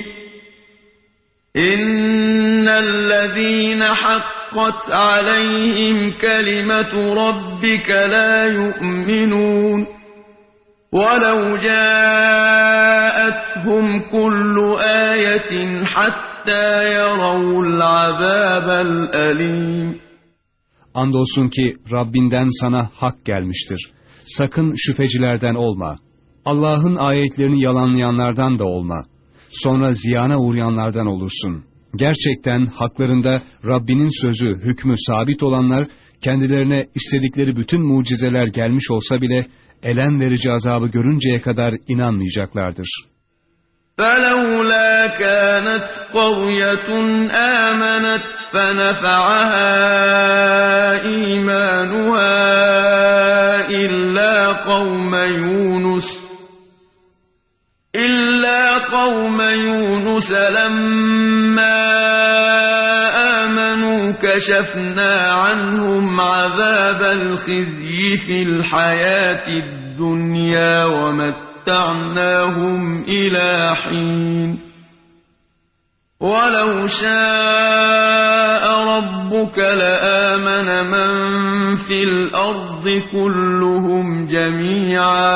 إِنَّ الَّذِينَ حَقَّتْ عَلَيْهِمْ كَلِمَةُ رَبِّكَ لَا يُؤْمِنُونَ وَلَوْ جَاءَتْهُمْ كُلُّ آيَةٍ حَتَّى يَرَوْا الْعَذَابَ الْأَلِيمَ Andolsun ki Rabbinden sana hak gelmiştir. Sakın şüphecilerden olma. Allah'ın ayetlerini yalanlayanlardan da olma. Sonra ziyana uğrayanlardan olursun. Gerçekten haklarında Rabbinin sözü, hükmü sabit olanlar, kendilerine istedikleri bütün mucizeler gelmiş olsa bile, elem verici azabı görünceye kadar inanmayacaklardır. فَلَوْلَا كَانَتْ قَرْيَةٌ آمَنَتْ فَنَفَعَهَا إِيمَانُهَا إِلَّا قَوْمَ يُونُسَ لَمَّا آمَنُوا كَشَفْنَا عَنْهُمْ عَذَابَ الْخِزْيِ فِي الْحَيَاةِ الدُّنْيَا وَمَتَّعْنَاهُمْ إِلَى حِينٍ وَلَوْ شَاءَ رَبُّكَ لَآمَنَ مَنْ فِي الْأَرْضِ كُلُّهُمْ جَمِيعًا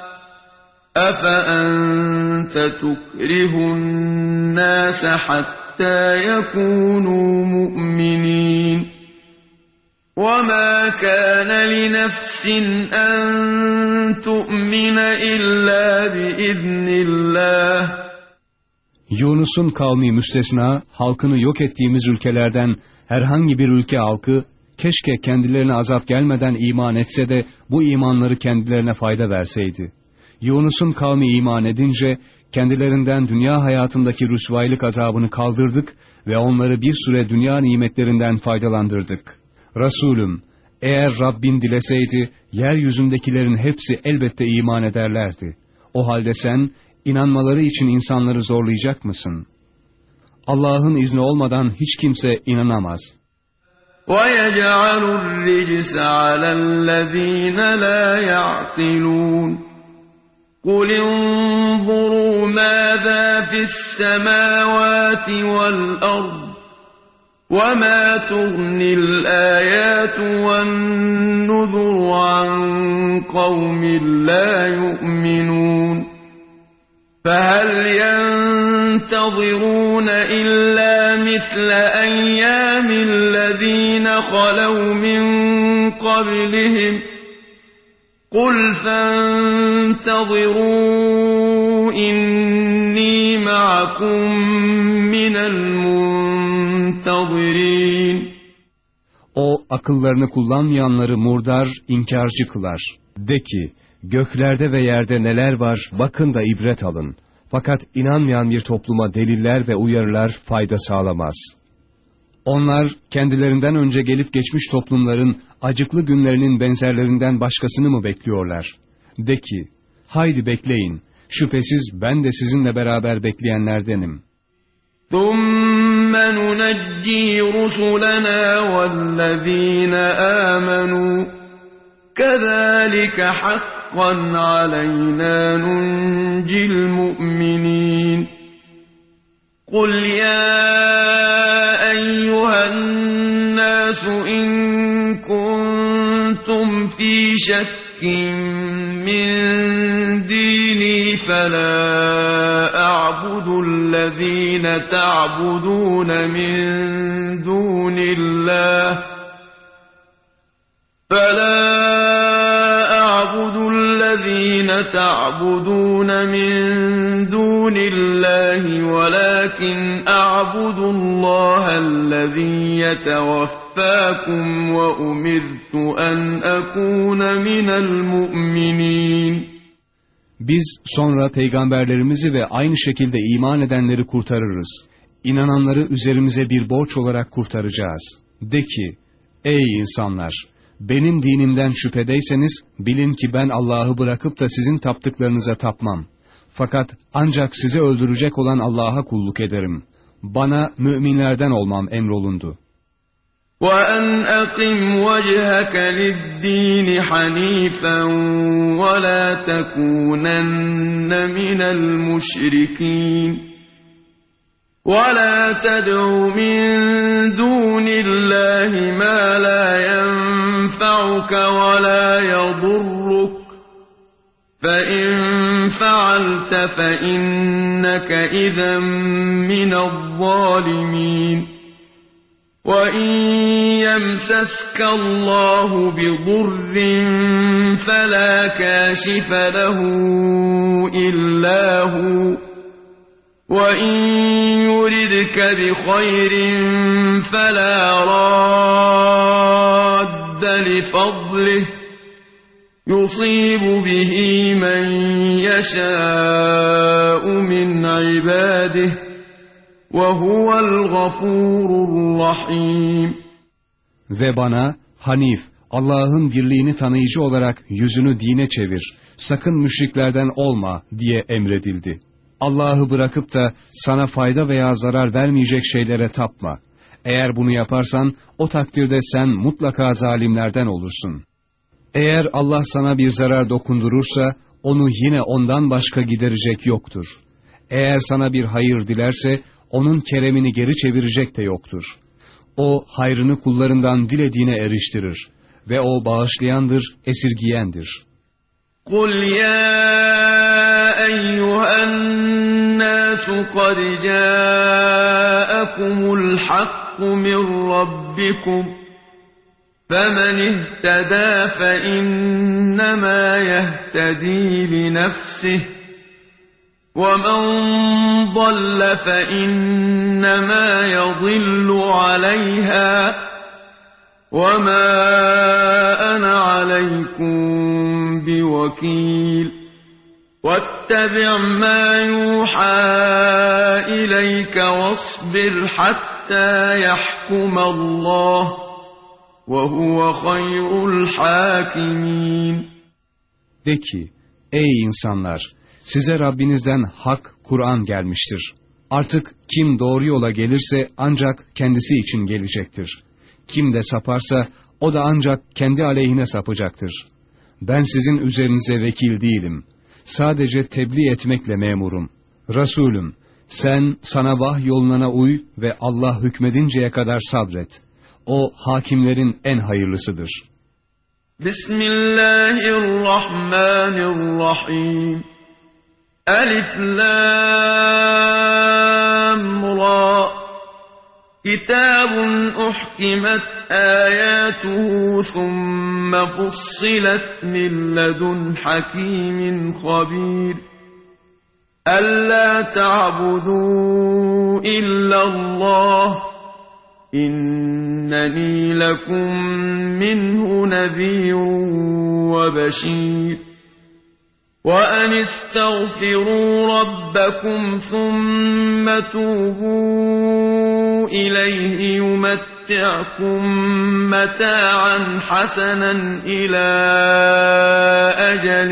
أَفَأَنْتَ تُكْرِهُ النَّاسَ حَتَّى يَكُونُوا مُؤْمِنِينَ وَمَا كَانَ لِنَفْسٍ أَنْ تُؤْمِنَ إِلَّا بِإِذْنِ اللَّهِ Yunus'un kavmi müstesna, halkını yok ettiğimiz ülkelerden herhangi bir ülke halkı, keşke kendilerine azap gelmeden iman etse de bu imanları kendilerine fayda verseydi. Yunus'un kavmi iman edince, kendilerinden dünya hayatındaki rüsvaylık azabını kaldırdık ve onları bir süre dünya nimetlerinden faydalandırdık. Resulüm, eğer Rabbin dileseydi, yeryüzündekilerin hepsi elbette iman ederlerdi. O halde sen, inanmaları için insanları zorlayacak mısın? Allah'ın izni olmadan hiç kimse inanamaz. وَيَجْعَلُ الرِّجْسَ عَلَى الَّذِينَ لَا يَعْقِلُونَ قُلِ انظُرُوا مَاذَا فِي السَّمَاوَاتِ وَالْأَرْضِ وَمَا تُغْنِي الْآيَاتُ وَالنُّذُرُ عَنْ قَوْمٍ لَا يُؤْمِنُونَ فَهَلْ يَنْتَظِرُونَ إِلَّا مِثْلَ أَيَّامِ الَّذِينَ خَلَوْا مِنْ قَبْلِهِمْ قُلْ فَانْتَظِرُوا إِنِّي مَعَكُمْ مِنَ الْمُنْتَظِرِينَ O akıllarını kullanmayanları murdar, inkarcı kılar. De ki, göklerde ve yerde neler var, bakın da ibret alın. Fakat inanmayan bir topluma deliller ve uyarılar fayda sağlamaz. Onlar, kendilerinden önce gelip geçmiş toplumların acıklı günlerinin benzerlerinden başkasını mı bekliyorlar? De ki, haydi bekleyin, şüphesiz ben de sizinle beraber bekleyenlerdenim. ثُمَّ نُنَجِّي رُسُلَنَا وَالَّذِينَ آمَنُوا كَذَلِكَ حَقًّا عَلَيْنَا نُنْجِي الْمُؤْمِنِينَ قُلْ يَا أَيُّهَا النَّاسُ إِن كُنتُمْ فِي شَكٍّ مِّن دِينِي فَلَا أَعْبُدُ الَّذِينَ تَعْبُدُونَ مِن دُونِ اللَّهِ ولكن أعبد الله الذي يتوفاكم وأمرت أن أكون من المؤمنين. Biz sonra peygamberlerimizi ve aynı şekilde iman edenleri kurtarırız. İnananları üzerimize bir borç olarak kurtaracağız. De ki, ey insanlar! Benim dinimden şüphedeyseniz, bilin ki ben Allah'ı bırakıp da sizin taptıklarınıza tapmam. Fakat ancak sizi öldürecek olan Allah'a kulluk ederim. Bana müminlerden olmam emrolundu. وَأَنْ أَقِمْ وَجْهَكَ لِلدِّينِ حَنِيفًا وَلَا تَكُونَنَّ مِنَ الْمُشْرِكِينَ وَلَا تَدْعُ مِن دُونِ اللَّهِ مَا لَا يَنفَعُكَ وَلَا يَضُرُّكَ فَإِن فَعَلْتَ فَإِنَّكَ إِذًا مِّنَ الظَّالِمِينَ وَإِن يَمْسَسْكَ اللَّهُ بِضُرٍّ فَلَا كَاشِفَ لَهُ إِلَّا هُوَ وَإِن يُرِدْكَ بِخَيْرٍ فَلَا رَادَّ لِفَضْلِهِ يُصِيبُ بِهِ مَن يَشَاءُ مِنْ عِبَادِهِ وَهُوَ الْغَفُورُ الرَّحِيمُ. Ve bana, Hanif, Allah'ın birliğini tanıyıcı olarak yüzünü dine çevir, sakın müşriklerden olma diye emredildi. Allah'ı bırakıp da sana fayda veya zarar vermeyecek şeylere tapma. Eğer bunu yaparsan, o takdirde sen mutlaka zalimlerden olursun. Eğer Allah sana bir zarar dokundurursa, onu yine ondan başka giderecek yoktur. Eğer sana bir hayır dilerse, onun keremini geri çevirecek de yoktur. O, hayrını kullarından dilediğine eriştirir. Ve o bağışlayandır, esirgiyendir. قُلْ يَا أَيُّهَا النَّاسُ قَدْ جَاءَكُمُ الْحَقُّ مِنْ رَبِّكُمْ فَمَنِ اهْتَدَى فَإِنَّمَا يَهْتَدِي لِنَفْسِهِ وَمَنْ ضَلَّ فَإِنَّمَا يَضِلُّ عَلَيْهَا وَمَا أَنَا عَلَيْكُمْ بِوَكِيلٍ وَاتَّبِعْ مَا يُوحَى إِلَيْكَ وَاصْبِرْ حَتَّى يَحْكُمَ اللَّهُ وَهُوَ خَيْرُ الْحَاكِمِينَ. De ki, ey insanlar! Size Rabbinizden hak, Kur'an gelmiştir. Artık kim doğru yola gelirse ancak kendisi için gelecektir. Kim de saparsa o da ancak kendi aleyhine sapacaktır. Ben sizin üzerinize vekil değilim. Sadece tebliğ etmekle memurum. Resulüm, sen sana vahyolunana uy ve Allah hükmedinceye kadar sabret. O hakimlerin en hayırlısıdır. Bismillahirrahmanirrahim. Elif lam ra. Kitabun uhkimet ayatuhu thumma fussilet min ledun hakimin habir. Alla ta'budu illallah. İnneni lekum minhu nezîrun ve beşîr. وَأَنِ اسْتَغْفِرُوا رَبَّكُمْ ثُمَّ تُوبُوا إِلَيْهِ يُمَتِّعْكُمْ مَتَاعًا حَسَنًا إِلَى أَجَلٍ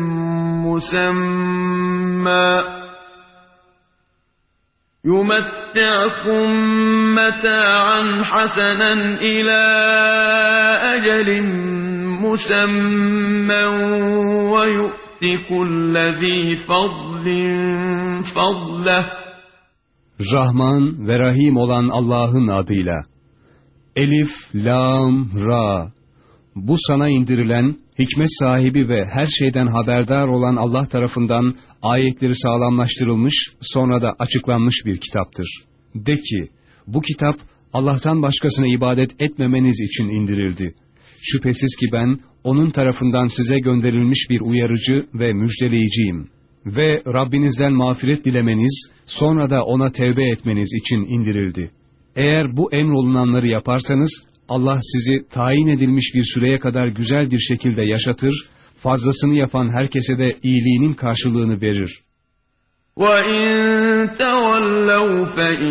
مُّسَمًّى وَيُؤْتِ كُلَّ ذِي فَضْلٍ فَضْلَهُ. Rahman ve Rahim olan Allah'ın adıyla. Elif, Lam, Ra. Bu sana indirilen, hikmet sahibi ve her şeyden haberdar olan Allah tarafından ayetleri sağlamlaştırılmış, sonra da açıklanmış bir kitaptır. De ki, bu kitap Allah'tan başkasına ibadet etmemeniz için indirildi. Şüphesiz ki ben, onun tarafından size gönderilmiş bir uyarıcı ve müjdeleyiciyim. Ve Rabbinizden mağfiret dilemeniz, sonra da ona tevbe etmeniz için indirildi. Eğer bu emrolunanları yaparsanız, Allah sizi tayin edilmiş bir süreye kadar güzel bir şekilde yaşatır, fazlasını yapan herkese de iyiliğinin karşılığını verir. وَإِن تَوَلَّوْا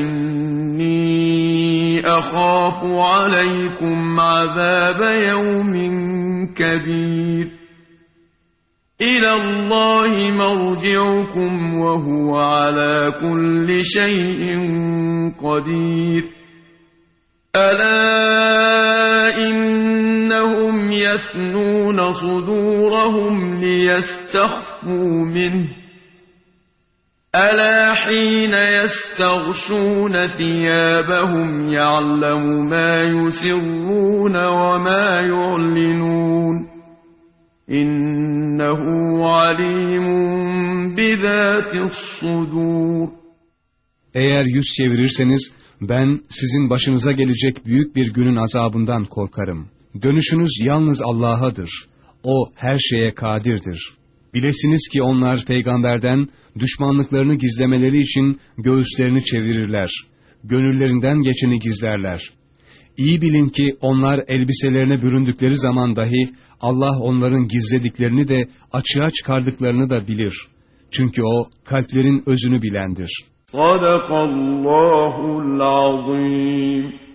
فَإِنِّي أَخَافُ عَلَيْكُمْ عَذَابَ يَوْمٍ كَبِيرٍ إِلَى اللَّهِ مَرْجِعُكُمْ وَهُوَ عَلَى كُلِّ شَيْءٍ قَدِيرٌ أَلَا إِنَّهُمْ يَثْنُونَ صُدُورَهُمْ لِيَسْتَخْفُوا مِنْهُ أَلَا حِينَ يَسْتَغْشُونَ ثِيَابَهُمْ يَعْلَمُ مَا يُسِرُّونَ وَمَا يُعْلِنُونَ إِنَّهُ عَلِيمٌ بِذَاتِ الصُّدُورِ Eğer yüz çevirirseniz, ben sizin başınıza gelecek büyük bir günün azabından korkarım. Dönüşünüz yalnız Allah'adır. O her şeye kadirdir. Bilesiniz ki onlar peygamberden düşmanlıklarını gizlemeleri için göğüslerini çevirirler. Gönüllerinden geçeni gizlerler. İyi bilin ki onlar elbiselerine büründükleri zaman dahi Allah onların gizlediklerini de açığa çıkardıklarını da bilir. Çünkü O kalplerin özünü bilendir. Sadakallahul azim.